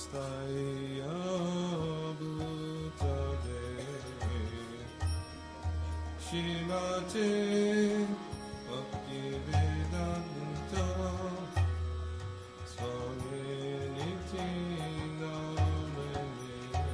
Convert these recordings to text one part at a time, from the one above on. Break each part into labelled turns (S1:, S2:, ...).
S1: Namastaya Bhutale Shrimate Bhaktivedanta Swami Niti Namane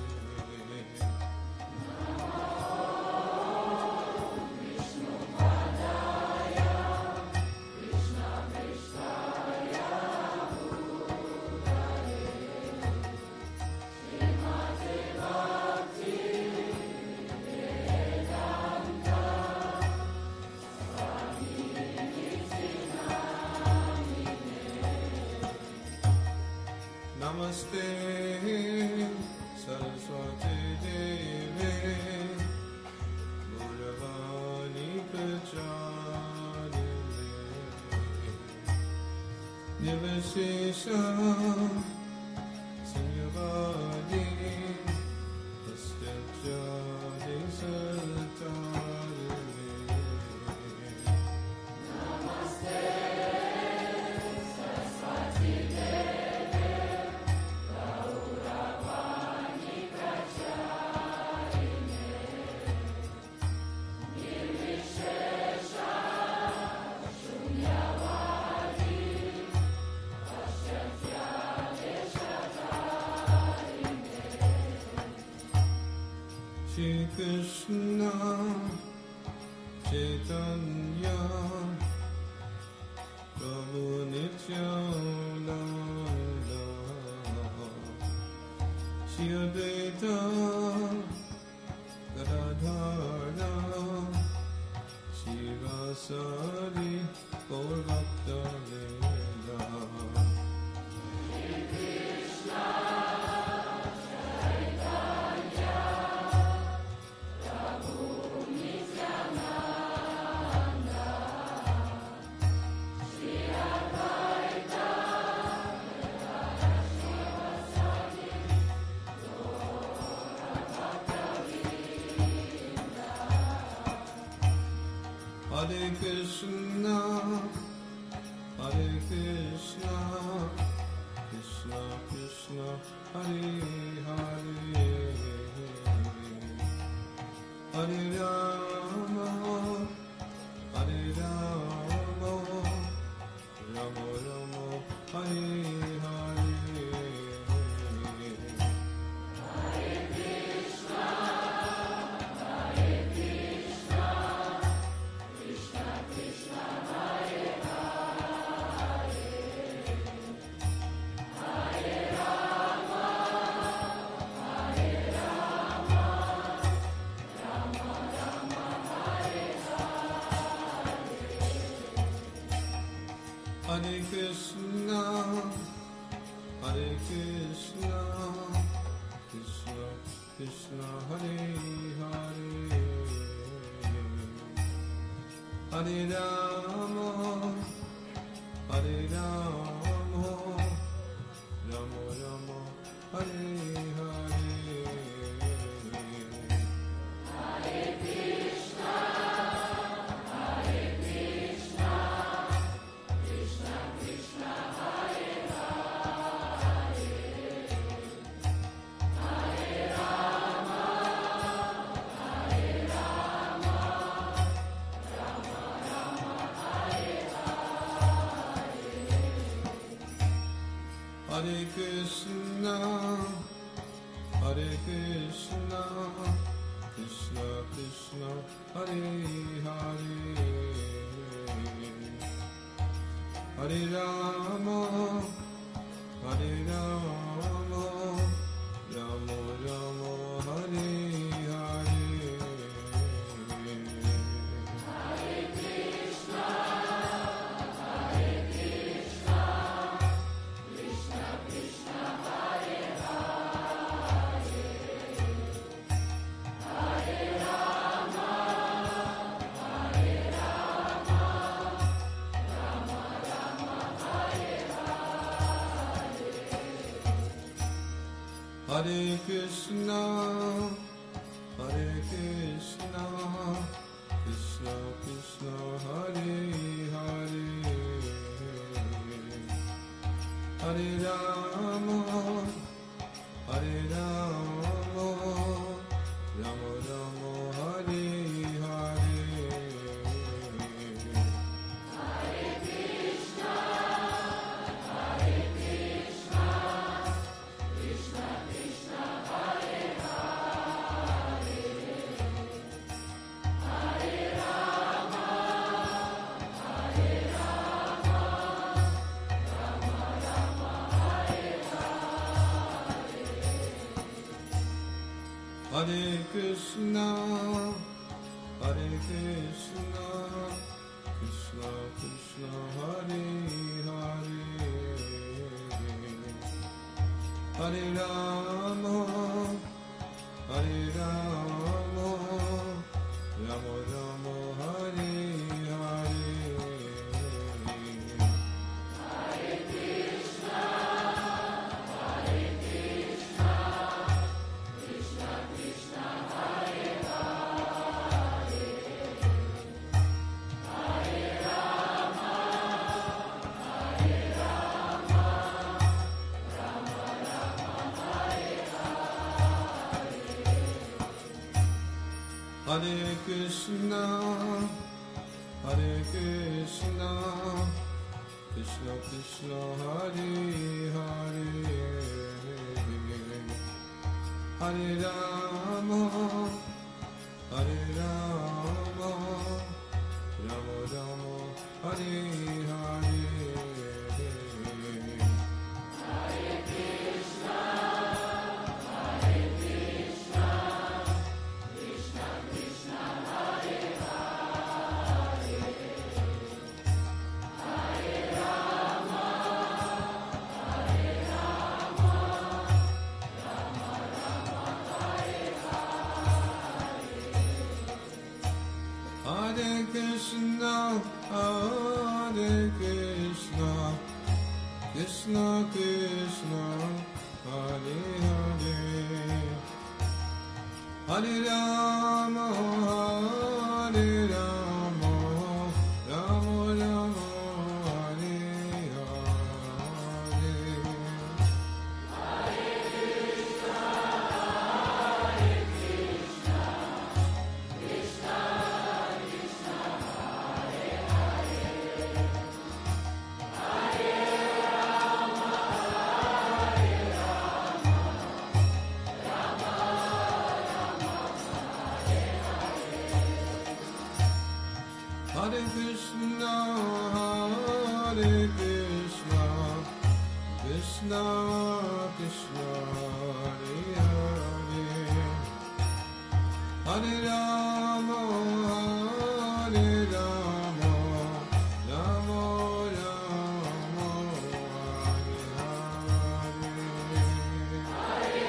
S1: Namaste Saraswati Deve Gauravani Pracharine Nirvishesha Sunyavadi Prastyajadi Satarine Namaste Saraswati Deve Gauravani Pracharine Nirvishesha Shunyavadi Paschatya Deshatarine Shri Krishna Chaitanya Prabhu Nityananda Shri Advaita Gadadhara Shivasari Gaur Bhakta Vrinda Hare Krishna, Krishna Krishna, Hare Hare, Hare Rama, Rama Rama, Hare Hare. Hare Krishna, Krishna Krishna, Hare Hare, Hare Rama, Rama Rama, Hare Hare. Hare Krishna, Krishna Krishna, Hare Hare, Hare Rama, Rama Rama, Hare Hare. Hare Krishna, Krishna Krishna, Hare Hare, Hare Rama, Rama Rama, Hare Hare. Hare Krishna, Krishna Krishna, Hare Hare, Hare Rama, Rama Rama, Hare Hare. Hare Krishna, Krishna Krishna, Hare Hare, Hare Rama, Hare Krishna, Hare Krishna, Krishna Krishna, Hare Hare, Hare Rama, Hare Rama, Rama Rama, Hare Hare. Hare Krishna, Hare Krishna, Krishna Krishna, Hare Hare, Hare Rama, Hare Rama, Rama Rama, Hare Hare. Hare Krishna, Hare Krishna, Krishna Krishna, Hare Hare, Hare Rama, Hare Rama, Rama Rama, Hare Hare. Hare Krishna, Hare Krishna, Krishna Krishna, Hare Hare, Hare Rama, Hare Rama, Rama Rama, Hare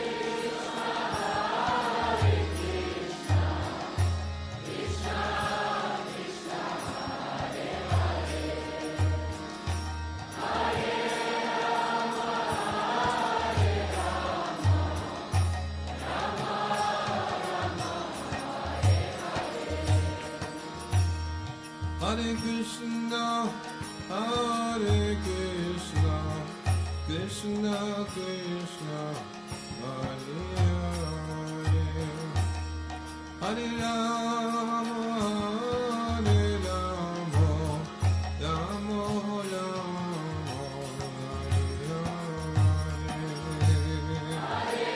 S1: Hare Krishna, Hare Krishna, Krishna Krishna, Hare Hare, Hare Rama, Hare Rama, Rama Rama, Hare Hare.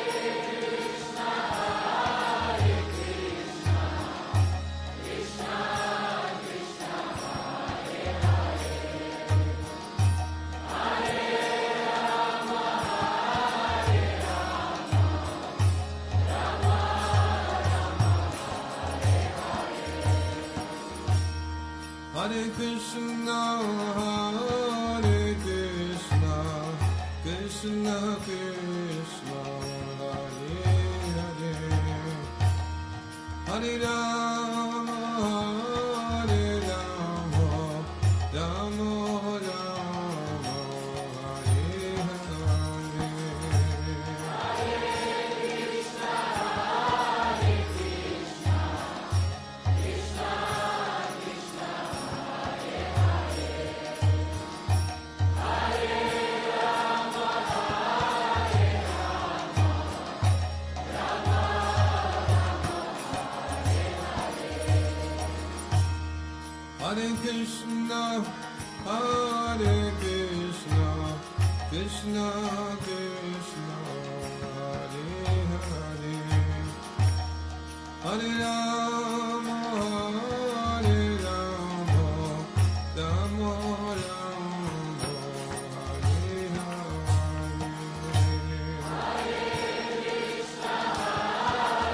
S1: Hare Krishna, Hare Krishna, Krishna Krishna, Hare Hare, Hare Rama, Hare Rama, Rama Rama, Hare Hare. Hare Krishna, Hare Krishna, Krishna Krishna, Hare Hare, Hare Rama, Hare Rama, Rama Rama, Hare Hare.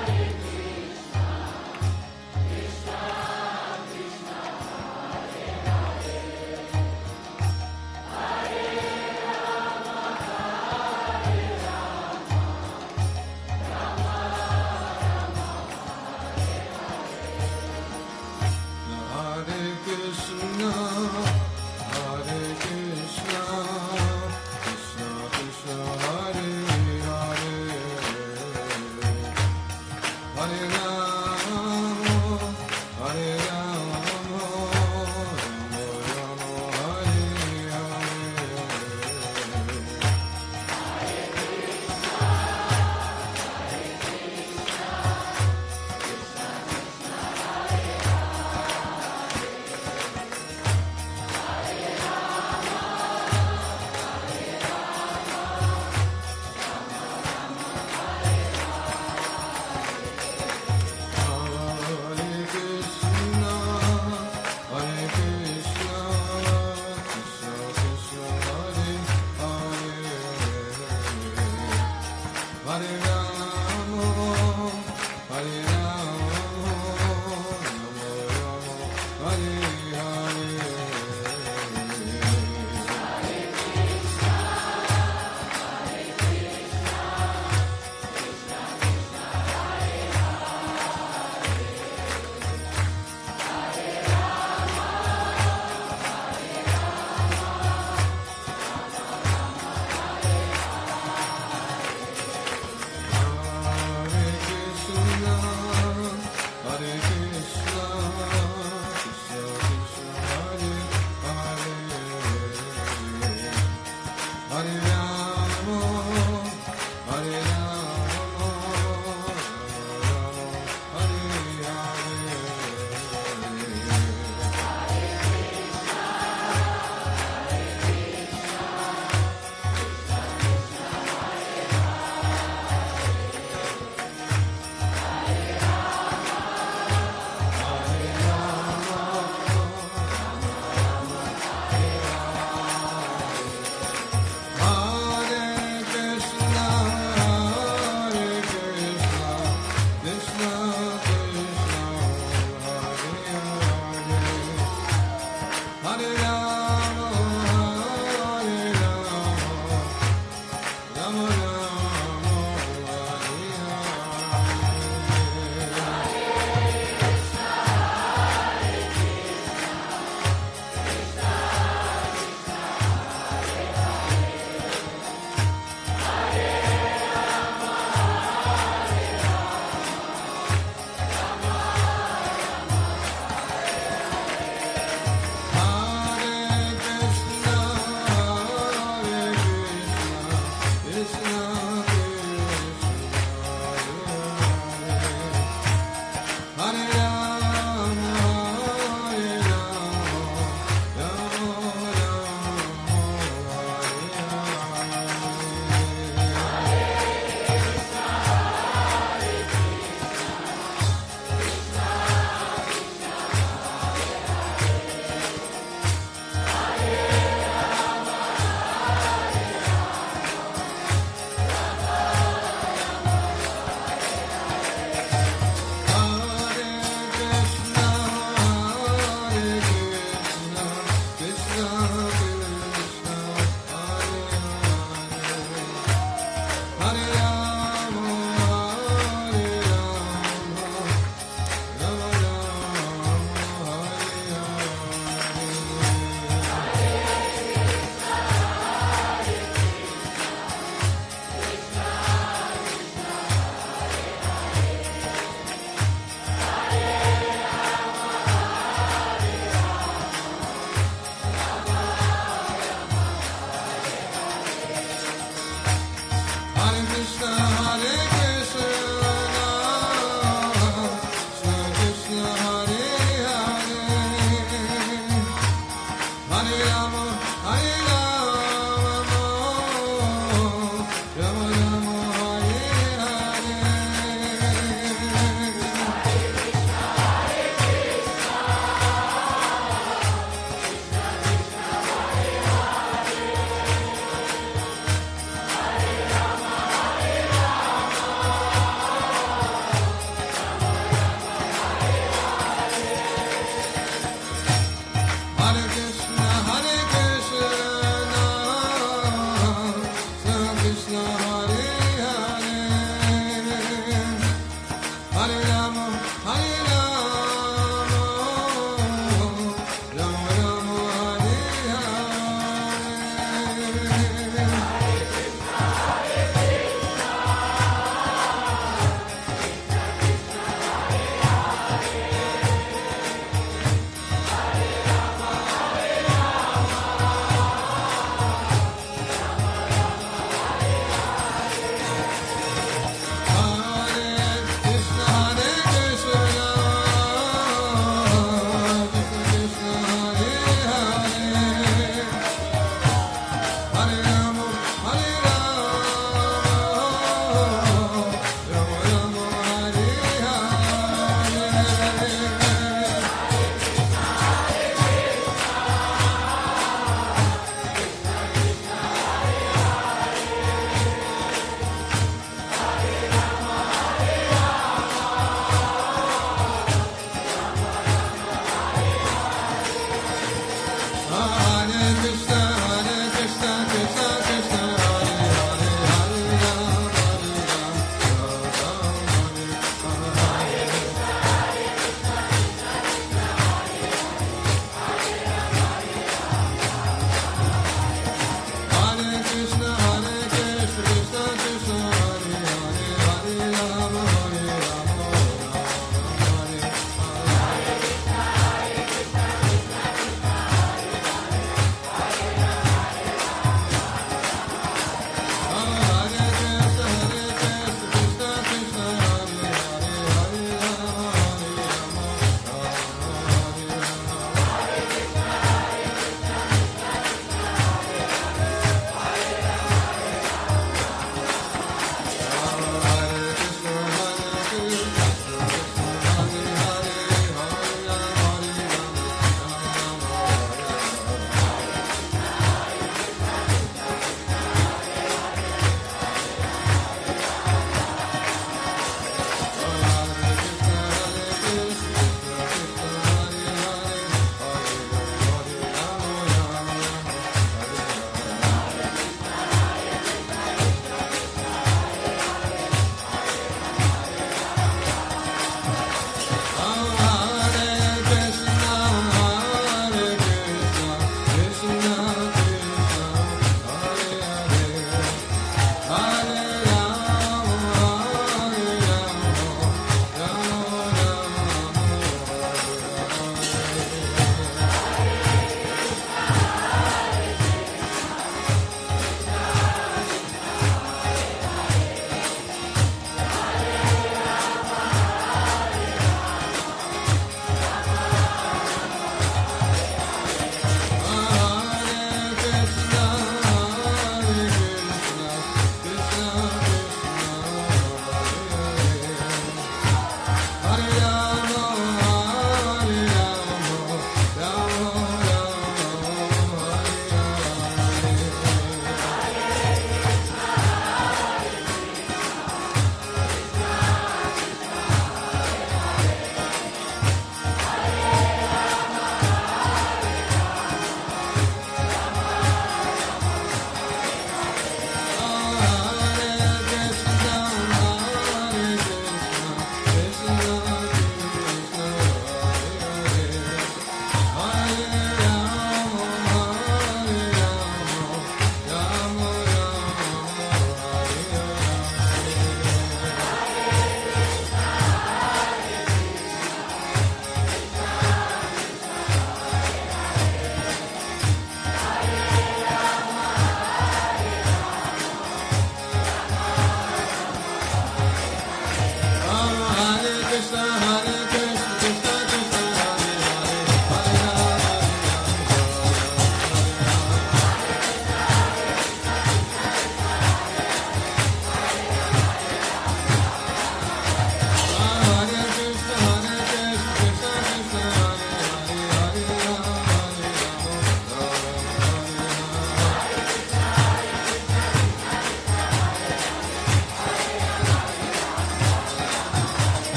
S1: Hare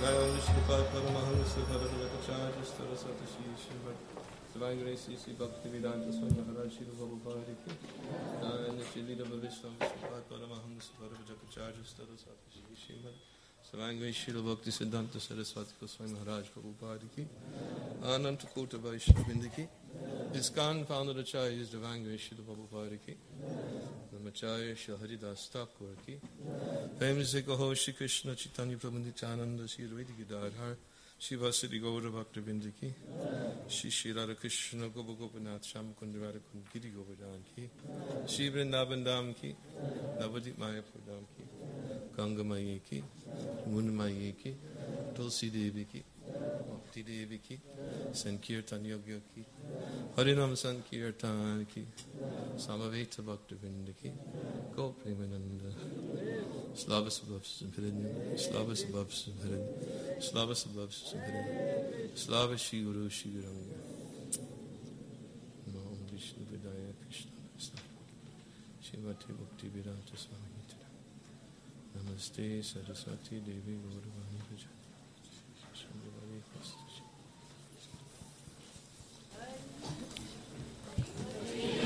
S1: Narayan Vishnupada Paramahansa Bharatacharya Saraswati Shri Divine Grace C.C. Bhaktivedanta Swami Maharaj Shri Prabhupada Ki and Shri Lila Vishnu Vishnupada Paramahansa Bharatacharya Saraswati Shri Divine Grace Shri Bhakti Siddhanta Saraswati Goswami Maharaj Prabhupada Ki Ananta Kota Vaishnavinda Ki ISKCON founder Acharya is Divine Grace Shri Prabhupada Ki Acharya Shri Haridas Thakur Ki famous Kaho Shri Krishna Chaitanya Prabhu Nityananda Shri Advaita Gadadhar Shri Vasudeva Gaura Bhaktivinoda Ki Shri Radha Krishna Gopa Gopinath Shyamakunda Radhakund Giri Govardhan Ki Shri Vrindavan Dham Ki Navadip Mayapur Dham Ki Ganga Maya Ki Muna Maya Ki Tulsi Devi Ki Bhakti Devi Ki Sankirtan Yogya Ki Harinam Sankirtan Ki Samaveta Bhaktivinoda Ki Gopremananda Slava Sabhav Samhiran Slava Sabhav Samhiran Slava Sabhav Samhiran Slava Shri Guru Shri Guranga Namo Vishnu Vidaya Krishna Shivati Bhakti Vedanta Swami Namaste Saraswati Devi Gauravani Bhajan